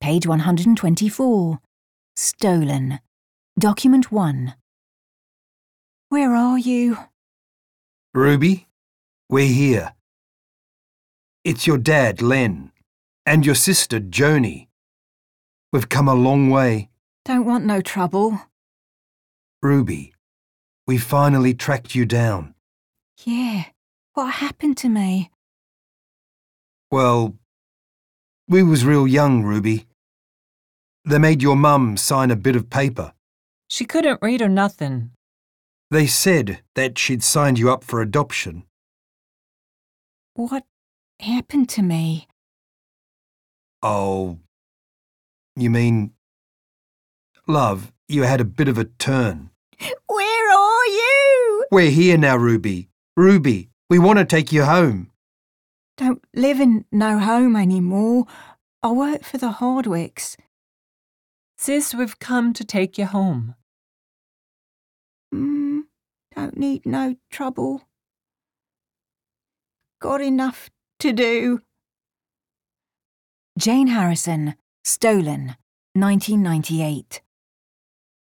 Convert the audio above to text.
Page 124. Stolen. Document 1. Where are you? Ruby, we're here. It's your dad, Len, and your sister, Joni. We've come a long way. Don't want no trouble. Ruby, we finally tracked you down. Yeah, what happened to me? Well, we was real young, Ruby. They made your mum sign a bit of paper. She couldn't read or nothing. They said that she'd signed you up for adoption. What happened to me? Oh, you mean... Love, you had a bit of a turn. Where are you? We're here now, Ruby. Ruby, we want to take you home. Don't live in no home anymore. I work for the Hardwicks. Sis, we've come to take you home. Don't need no trouble. Got enough to do. Jane Harrison, Stolen, 1998.